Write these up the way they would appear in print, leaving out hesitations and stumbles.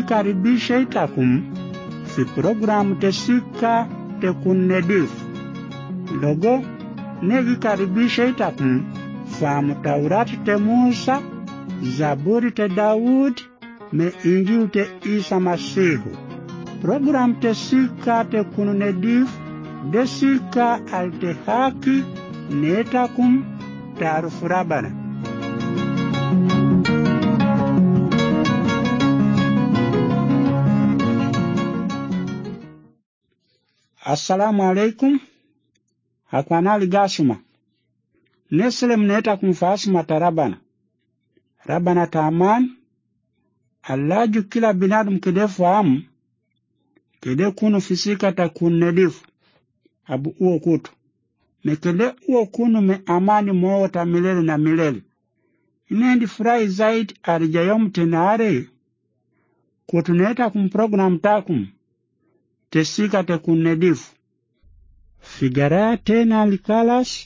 Negikaribisha itakum fi programu tesika tekunnedifu. Logo negikaribisha itakum famu Taurati te Musa, Zaburi te Daud, me Injili te Isa Masihu. Programu tesika tekunnedifu desika alte haki netakum tarufu Rabana. Assalamu alaikum. Hakwanali gasuma. Nesele mneta kumfasuma tarabana. Rabana taman. Allaju kila binadum kede fahamu. Kede kunu fisika ta kunnedifu. Abu uo kutu. Mekede uo kunu me amani moota milele na milele. Inendi furahi zaidi arijayom tenare. Kutu neta kumprogram takum. Tesika te kunnedifu. Figara tena alikalas.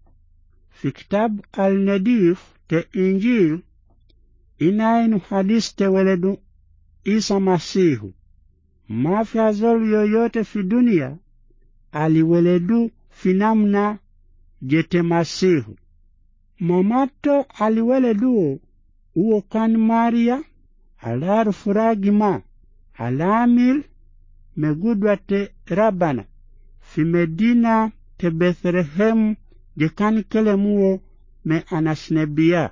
Fi kitabu al-Nedif te Injili. Inainu hadisi te weledu Isa Masihu. Mafi azolu yoyote fi dunia. Aliweledu finamna jete Masihu. Mamato aliweledu uo kan Maria. Alaru furagima. Alamil megudwa te Rabana. Fi Medina te Bethlehem jekani kelemuo me anasnebia.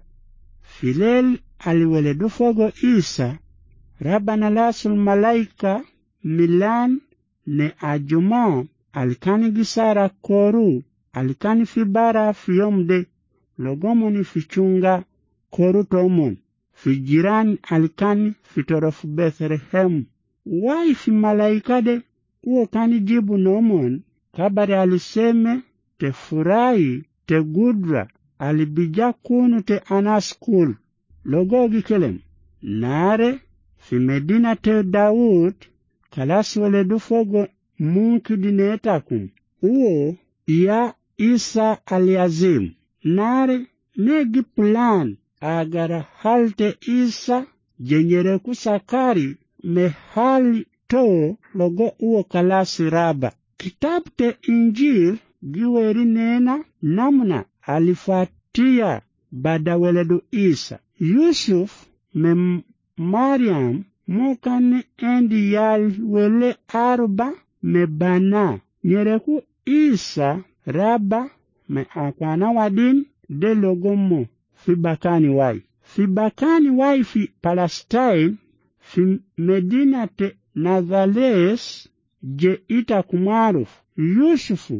Filel aliweledu fogo Isa. Rabana lasul malaika Milan ne ajuma. Alikani gisara koru. Alikani fibara fiyomde. Logomoni fichunga koru tomon. Fijiran alikani fitorofu Bethlehem. Wai fi malaikade uo kani jibu nomon. Kabari aliseme te furai te gudra. Alibija kunu te anaskul. Logogi kelem. Nare fi Medina te Daud. Kalasi weledu fogo munki dinetakum. Uo ya Isa aliazim. Nare negi plan agara halte Isa jenyere kusakari me hali to logo uo kalasi raba. Kitabu te Injili giweri nena namna alifatia bada weledu Isa. Yusuf me Mariam mokane endi yali wele arba me bana. Nyereku Isa raba me akwana wadin de logomo fibakani wai. Fibakani wai fi Palestine fi Medina te Nazareth je ita kumarufu. Yusufu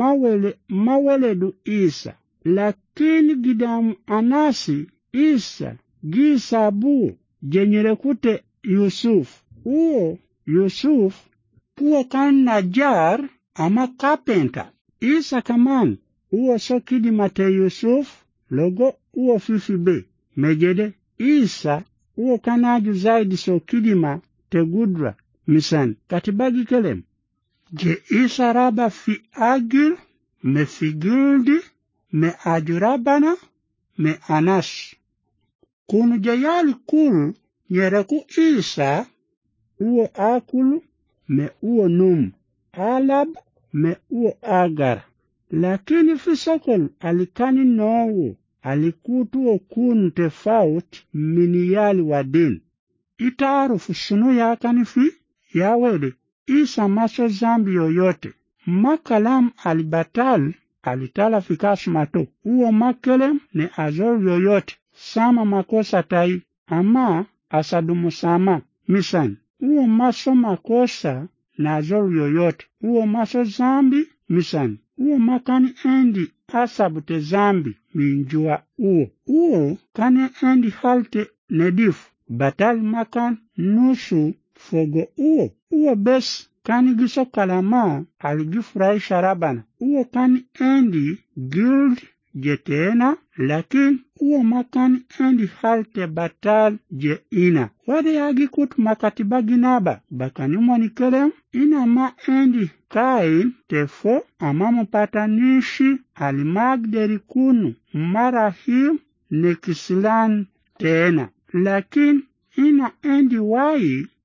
maweledu Isa. Lakini gidamu anasi Isa gisabu jenyerekute Yusuf. Uo Yusuf uo kan Najar ama kapenta. Isa kaman uo sokidi mate Yusuf logo uo fifibe. Mejede Isa uo kanaju zaidi sokidi ma te gudra. Misan katibagi kelem. Je Isa raba fi agil me fi gildi me ajurabana me anash. Kunu jayali kulu nyereku Isa uo akulu me uo num. Alab me uo agar. Lakini fi sokol alikani nowo. Alikutu okunu tefauti miniyali wadin. Itaarufu shunu yakani fi yawede. Isa maso zambi yoyote. Makalam alibatal alitala fikasu mato. Uo makelem ne azol yoyote. Sama makosa tai. Ama asadumu sama. Misan. Uo maso makosa na azol yoyote. Uo maso zambi. Misan. Uo makani endi asabute zambi. Minjua uo. Uo kane endi halte nedifu. Batal makan nusu fogo uo. Uo bes kani giso kalama aligifurahisha Rabana. Uo kani endi guild jetena. Lakin uo makani endi halte batal je ina. Wade yagi kutu makatibagi naba. Bakani mwani kelem. Ina ma endi kain tefo amamo patanishi alimagderi kunu. Marahim nekisilan tena. Lakin ina endi wai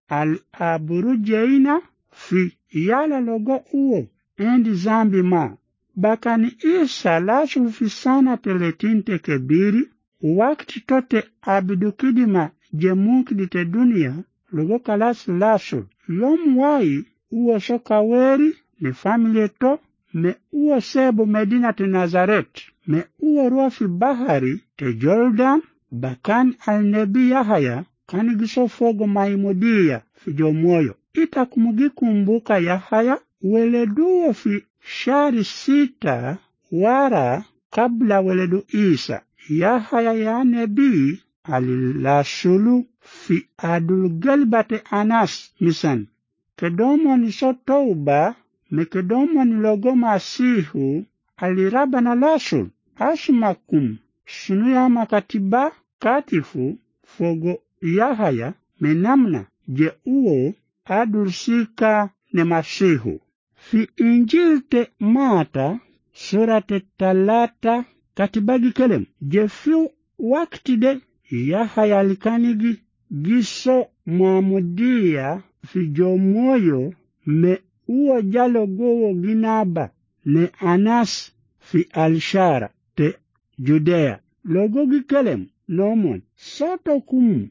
al-aburujeina fi yala logo uo endi zambi ma. Bakani Isa lashu fi sana 30 kebiri wakti tote abidukidima jemukidi te dunia logo kalas lashu yom wai uo sokaweri ni familie to me uo sebu Medina te Nazaret me uo rua fi bahari te Jordan bakan al-nebi Yahaya kani gisofogo Maimudia fi jomoyo. Ita kumugikumbuka Yahaya weleduo fi shari 6 wara kabla weledu Isa. Yahaya ya nebi alilashulu fi adul galbate Anas misan. Kedomo ni so touba me kedomo ni logo Masihu alirabana lashul. Asmakum sunu ya makatiba katifu fogo Yahaya menamna je uo adursika ne Masihu. Fi Injil te Mata surate 3 katibagi kelem je fiu wakti de Yahaya alikanigi giso Mwamudia fi jomoyo me uo jalo gowo ginaba ne Anas fi Alshara te Judea. Logo gikelem nomon sotokum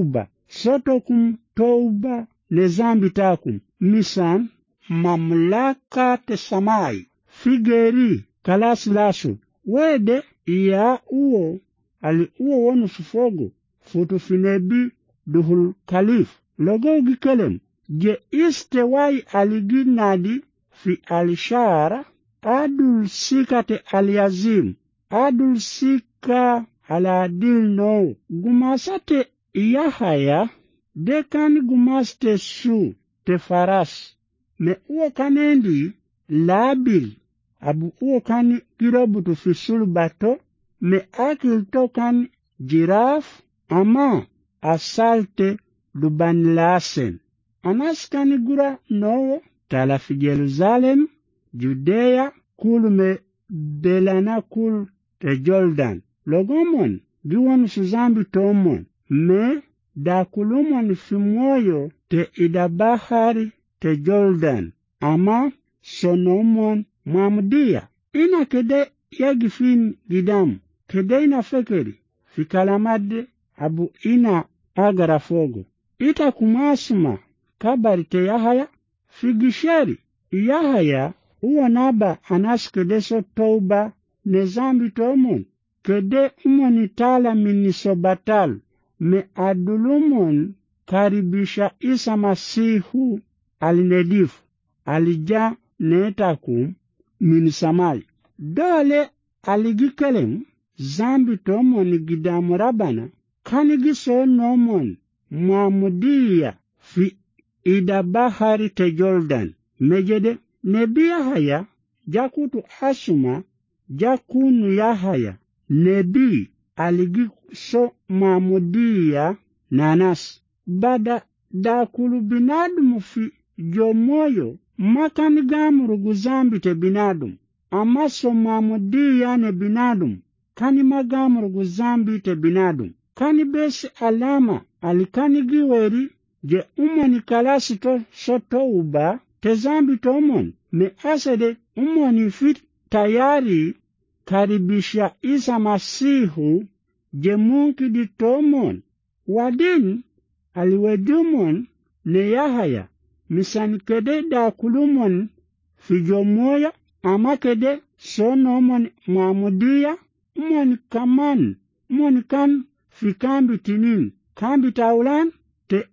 touba ne zambi takum misan mamlaka te samai figeri kalas lasu wede ya uo ali uo wonu sufogo futu finebi duhul kalif. Logo gikelem je iste wai aliginadi fi Alshara adul sika te Aliazim adul sika aladil no gumasate Yahaya dekan gumaste su te Faras me uo kanendi Labil abu uo kani girobutu fi sulbato me akil to kan jiraf ama asalte Dubanlasen. Anas kani gura no tala fi Jerusalem Judea kul me belana kul te Jordan. Logomon giwon suzambi tomon me dakulumon fi moyo te idabahari te Jordan ama sonomon Mwamudia. Ina kede yagifin gidam kede ina fekeri fi kalamade abu ina agara fogo. Ita kumasuma kabari te Yahaya figisheri Yahaya uo naba Anas kede so touba ne zambi tomon kede umoni tala minisobatal me adulumon karibisha Isa Masihu alinedifu alija netakum minisamai. Dole aligikelem zambi tomon gidamu rabana kanigiso nomon Mwamudia fi idabahari te Jordan. Mejede nebi Yahaya jakutu asuma jakunu Yahaya nebi aligiso Mwamudia nanas bada dakulu binadum fi jomoyo makani gamuru guzambi te binadum amaso Mwamudia ne binadum kani magamuru guzambi te binadum kani besi alama alikani giweri je umoni kalasi to sotouba te zambi tomon me asede umoni fit tayari karibisha Isa Masihu je munki di tomon wadin aliwedumon ne Yahaya misani kede da kulumon fi jomoya ama kede sonomon Mwamudia umoni kaman umoni kan fi kambi tinin kambi taulan te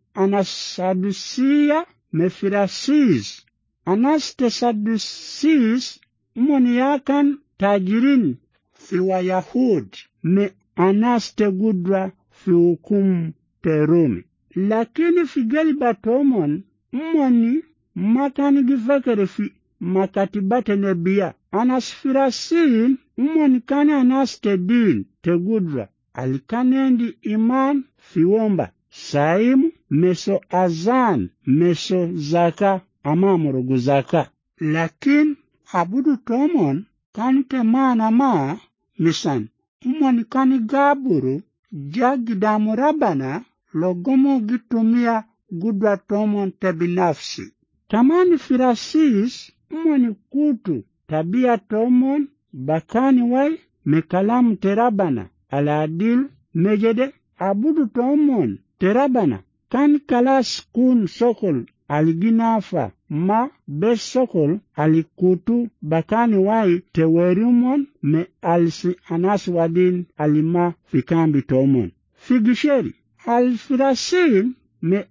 Anasadusia me Firasis. Anas te Sadusis umoni yakan tajirin fi Wayahud me Anas te gudra fi hukum te Rumi. Lakini fi galiba tomon umoni makani gifekere fi makatibate nebiya. Anas Firasin umoni kani Anas te din te gudra alikanendi iman fi womba saimu meso azan meso zaka ama murugu zaka. Lakin abudu tomon kani te mana ma misan umoni kani gaburu jagidamu rabana logomo gitumia gudwa tomon te binafsi. Tamani firasis umoni kutu tabia tomon bakani wai mekalamu terabana aladil mejede abudu tomon terabana kan kalas kun sokol aliginafa ma bes sokol alikutu bakani wai tewerimon me alisi anaswadin alima fikambi tomon. Figisheri alfirasin me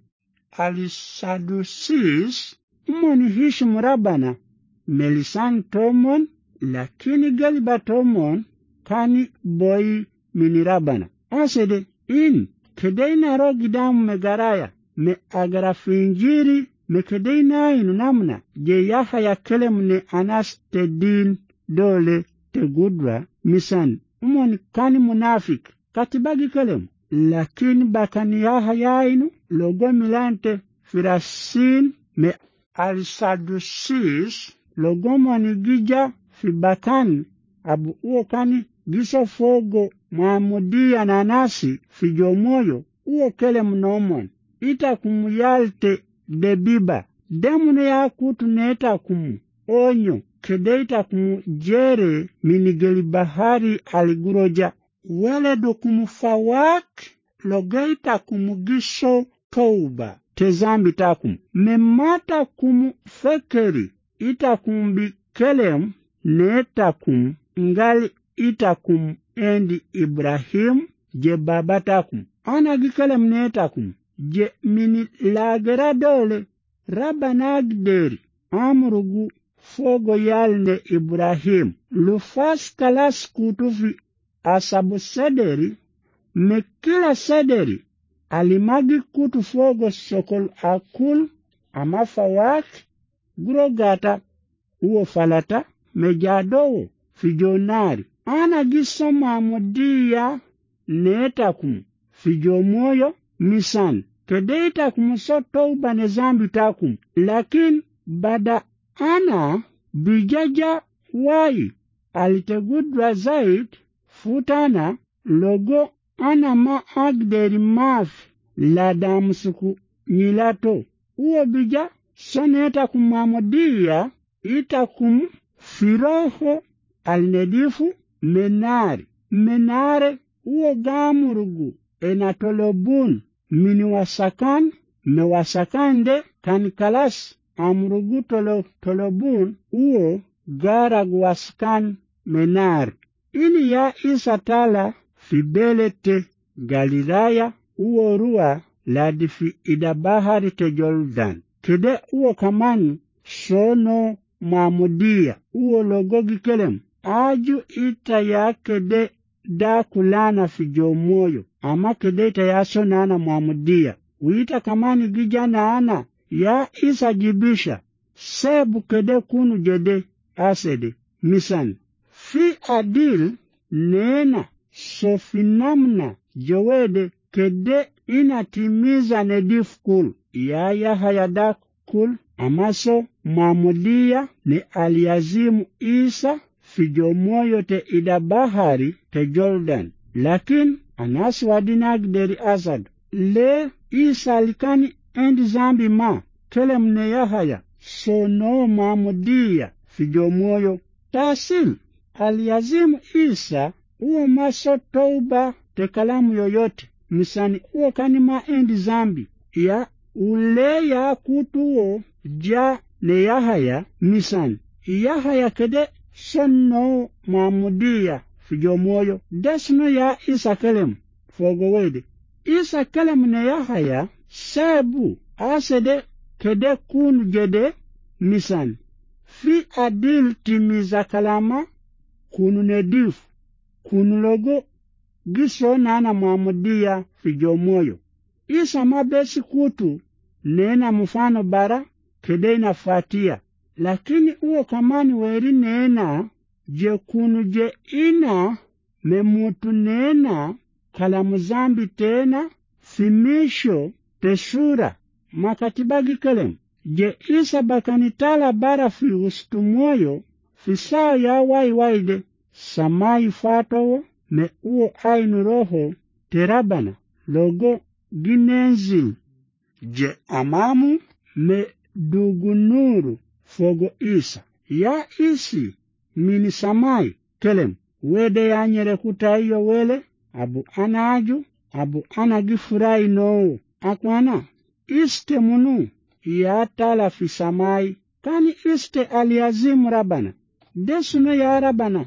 alisadusis umoni hishim rabana melisan tomon lakini galiba tomon kani boy minirabana. Asede in kedeina rogidamu megaraya me agarafinjiri me kedeina inu namna je Yahaya kelem ne anas te din dole te gudra misan umoni kani munafik katibagi kelem lakini bakani Yahaya inu logo milante firasin me alisadusis logo moni gija fi bakani abu uo kani giso fogo Maamudia na nasi fijomoyo uo kele mnomon ita kumuyalte debiba demune ya kutu neta kumu onyo kedeita kumu jere minigeli bahari aliguroja wele do kumufawak logeita kumu giso touba tezambi takum memata kumu fekeri ita kumbi kelem neta kumu ngali ita kumu endi Ibrahim je babatakum ana gikelem netakum je mini lagera dole rabanagderi amrugu fogo yalne Ibrahim lufas kalas kutufi asabu sederi mekila sederi alimagi kutu fogo sokol akul amafawak grogata uo falata mejadowo fijonari ana giso Maamudia netakum fijomoyo misan kedeita kumso touba ne zambi takum lakin bada ana bijaja wai alitegudra zaid futana logo ana ma agderi maf ladamsuku nilato uo bija soneta kum Maamudia itakum firoho alnedifu menare uo gamurugu enatolobun miniwasakan mewasakande kanikalas amrugu tolobun uo garagwaskan menar ini ya isatala fibelete Galilaya uo rua ladifi idabahari te Jordan kede uo kamani sono Maamudia uo logogi kelem aju ita ya kede da kulana fijomoyo ama kede ita ya sonana Maamudia uita kamani gijana ana ya isa jibisha sebu kede kunu jede asede misan fi adil nena sofinamna jowede kede inatimiza nedifkul ya Yahaya dakul amaso Maamudia ne aliazimu Isa fijomoyo te idabahari te Jordan lakin anasi wadinagderi azad le Isa alikani endi zambi ma kelem ne Yahaya sono Maamudia fijomoyo tasil aliazimu Isa uo maso touba te kalamu yoyote misani uo kanima endi zambi ya ule ya kutuo ja ne Yahaya misani Yahaya kede sonno Maamudia fijomoyo desno ya Isa kelem fogowede Isa kelem ne Yahaya sebu asede kede kunu jede misan fi adil timiza kalama kunu nedif kunu logo giso nana Maamudia fijomoyo Isa mabesi kutu nena mfano bara kede inafatia lakini uo kamani weri nena je kunu je ina memutu nena kalamu zambi tena fimisho tesura makatibagi kelem je Isa bakanitala bara fi ustumoyo fisaa ya waide samai fatowo me uo ainu roho terabana logo ginenzil je amamu me dugunuru fogo isa ya isi mini samai kelem wede ya nyere kutaiyo wele abu anaju abu anagifurai no akwana iste munu ya tala fi samai kani iste aliazimu rabana desuno ya rabana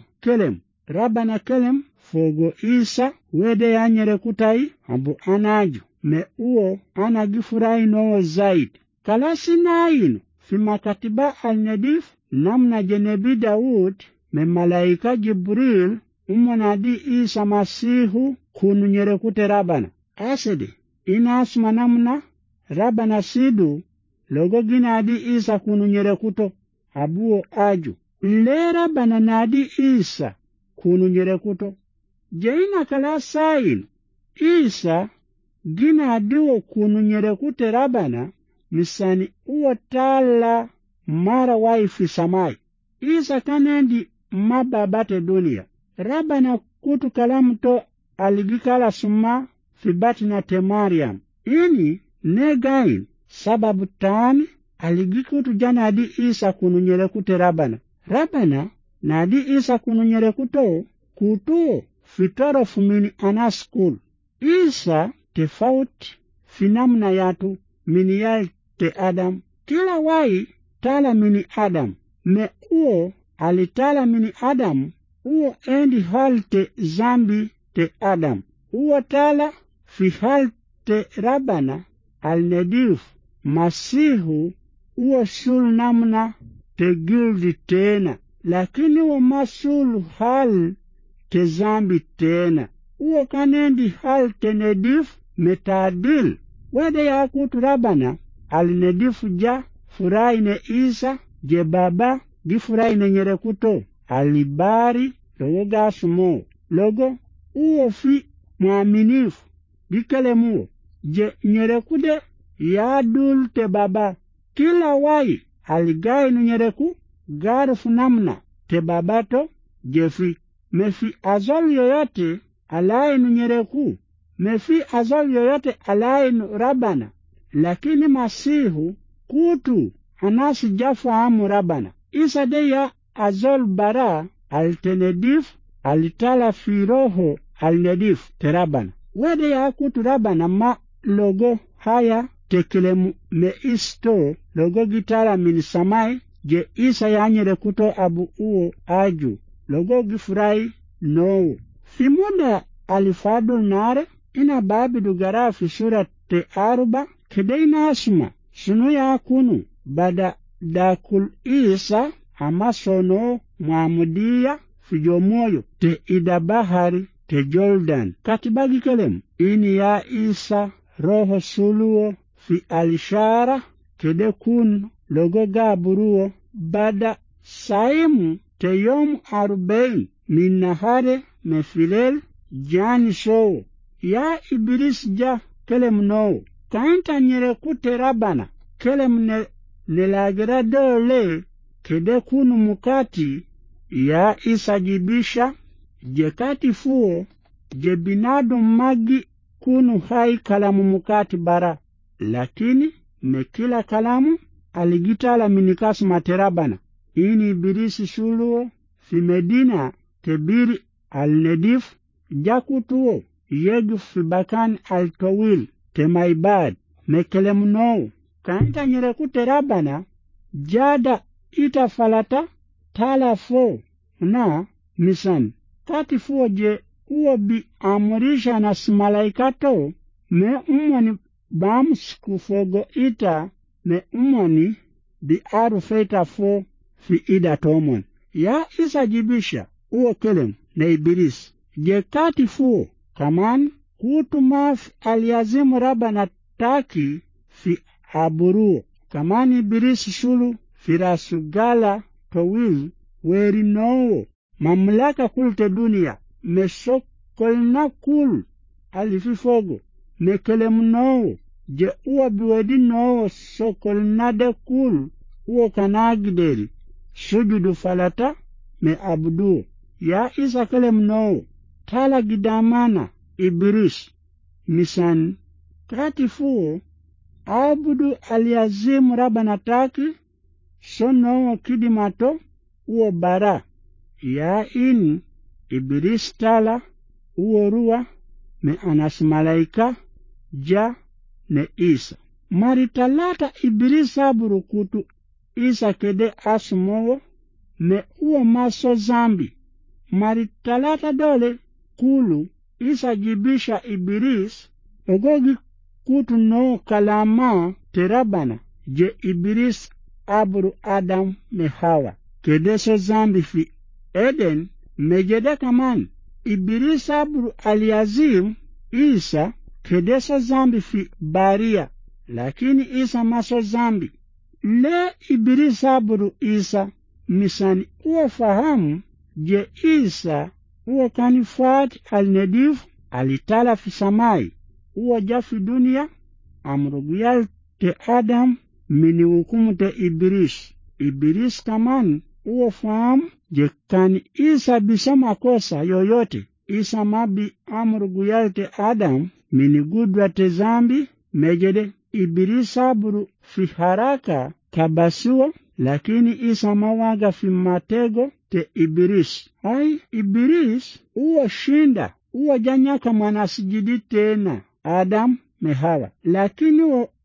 kelem fogo isa wede ya nyere kutai abu anaju me uo anagifurai no zaidi kalasi naino fi makatiba al-nadif namna jenebi Daud me malaika Jibril umonadi Isa Masihu kunu nyerekute rabana asede inasma namna rabana sidu logo ginadi Isa kunu nyerekuto abuo aju le rabana nadi Isa kunu nyerekuto jeina kala sain Isa ginadiwo kunu nyerekute rabana misani uo tala mara waifi samai Isa kanendi mababate dunia rabana kutu kalamu to aligikala suma fi batina te Mariam ini negain sababu tani aligikutu jana adi Isa kunu nyerekute rabana na adi Isa kunu nyerekuto kutuo fitoro fumini anaskul Isa tefauti finamna yatu mini yal te Adam kila wai tala mini Adam me uo alitala mini Adam uo endi halte zambi te Adam uo tala fi halte rabana al-nadif Masihu uo shul namna te gildi tena lakini uo masul hal te zambi tena uo kanendi halte nadif metadil wede ya kutu rabana al-nadifu ja furai ne Isa je baba gifurai ne nyerekuto alibari logo gasumo logo uo fi muaminifu dikele muo je nyerekude ya dul te baba kila wai aligai nu nyereku garufu namna te babato jefi mefi azal yoyote alai nu nyereku mefi azal yoyote alai nu rabana lakini Masihu kutu anasi jafahamu rabana Isa de ya azol bara altenedif alitala fi roho alnedif terabana wede ya kutu rabana ma logo haya tekelemu me isto logo gitala min samai je Isa ya nyere kuto abu uo aju logo gifurai no fi muda alifadul nare ina babidu gara fi sura te aruba kedeina asma sunu ya kunu bada dakul Isa amasono muamudia fijomoyo te idabahari te Jordan katibagi kelem ini ya Isa roho suluo fi alishara kede kun logo gaburuo bada saimu te yom 40 min nahare mefilel jani show ya Iblis ja kelem no kainta nyere kute rabana kelem nelagira dole kede kunu mukati ya Isa jibisha je kati fuo je binadu magi kunu hai kalamu mukati bara lakini mekila kalamu aligitala minikasu materabana ini Ibilisi shuluo fi Medina tebiri al-nadif jakutuo yegu fi bakan al-tawil temaibad mekelemu no kaanta nyerekute rabana jada itafalata tala fo na misan kati fuo je uo bi amurisha na simalaikato me umoni bamsku fogo ita me umoni bi arufeta fo fi ida tomon ya Isa jibisha uo kelem na Ibilisi je kati fuo kaman kutu maf aliazimu rabana taki fi aburuo kamani Ibilisi shulu firasugala towil weri no mamlaka kulte dunia mesokolna kul alififogo mekelem no je uwa biwedi no sokolna de kul uo kanagideri sujudu falata me abdu ya Isa kelem no tala gidamana Ibilisi misan kati fuo abudu aliazimu Rabana taki sono kidimato uo bara ya in Iblis tala uo ruwa me anas malaika ja ne Isa maritalata Iblis aburu kutu Isa kede asmowo me uo maso zambi maritalata dole kulu Isa jibisha Iblis ogogi kutu no kalama terabana je Iblis aburu Adam me Hawa kedeso zambi fi Eden mejede kaman Iblis aburu aliazim Isa kedeso zambi fi Baria lakini Isa maso zambi le Iblis aburu Isa misani uwe fahamu je Isa uwe kanifat al-Nedif alitala fi samai uwe jafi dunia amruguyal te Adam mini hukumu te Iblis kaman uwe fahamu je kani Isa bisama kosa yoyote Isa mabi amruguyal te Adam mini gudwa te zambi mejede Iblis aburu fi haraka kabasuwa lakini Isa mawaga fi matego te Iblis hai Iblis uwa shinda uwa janyaka manasijidi tena Adam mehawa lakini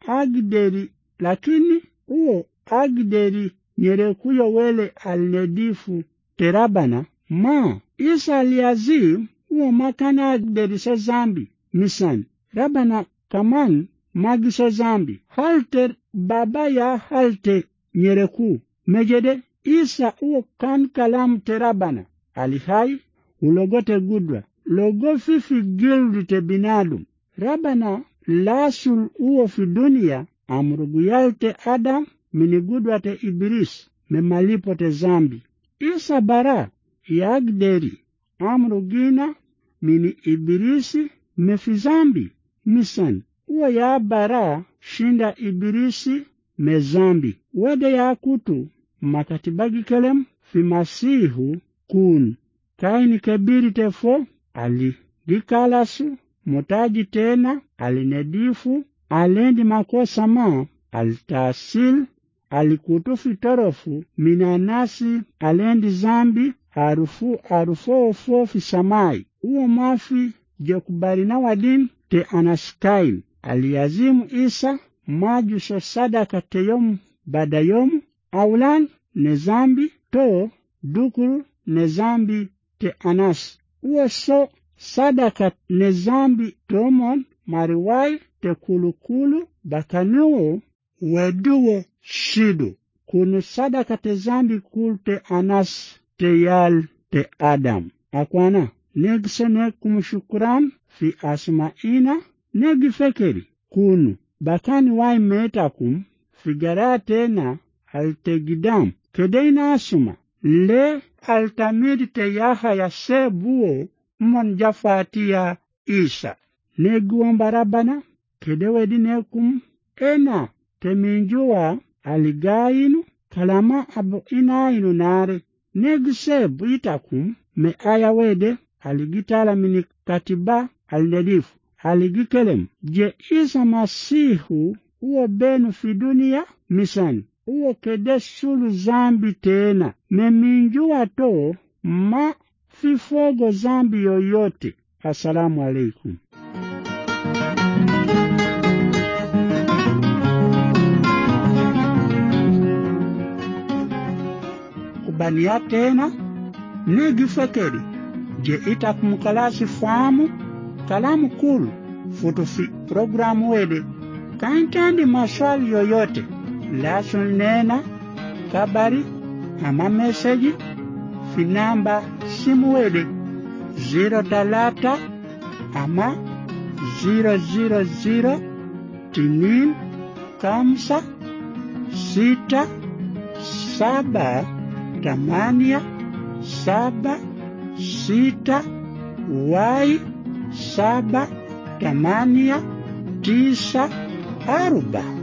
uo agderi nyerekuyo wele al-Nedifu terabana ma Isa aliazim uo makana agderi so zambi misan Rabana kaman magi so zambi halter baba ya halte nyereku mejede Isa uo kan kalam terabana alihai ulogote gudwa logo fifi gildu te binadum Rabana lasul uo fi dunia amruguyal te Adam mini gudwa te Iblis me malipo te zambi Isa bara yagderi amrugina mini Iblisi me fi zambi misan uo ya bara shinda Iblisi me zambi wede ya kutu makatibagi kelem fi masihu kun kaini kebiri tefo ali dikalasu mutaji tena al-Nedifu alendi makosa ma al-tasil alikutu fitorofu minanasi alendi zambi arufo fi samai uo mafi je kubarina wadin te anaskain aliazimu Isa maju so sadaka te yomu bada yomu aulan ne zambi to dukuru ne zambi te anas uo so sadaka ne zambi tomon mariwai te kulukulu bakanuo weduo shidu kunu sadaka te zambi kulte anas te yal te Adam akwana negisene kumshukuran fi asmaina negifekeri kunu bakani wai metakum figara tena altegidam kedeina asuma le altamidi te yaha ya sebuo mon jafatia Isa neguomba Rabana kedewe dinekum ena teminjua aligainu kalama abo inainu nare negisebu itakum me aya wede aligitala mini katiba al-Nedifu aligikelem je Isa Masihu uo benu fi dunia misani uo kede sulu zambi tena meminjua to ma fifogo zambi yoyote. Assalamu alaikum. Kubania tena negifekeri je itakumkalasi fahamu kalamu kulu futufi programu wede kaintandi maswali yoyote lasun nena kabari ama meseji fi namba simu wede 03 ama 000 tinin kamsa 6 7 8 7 6 y 7 8 9 4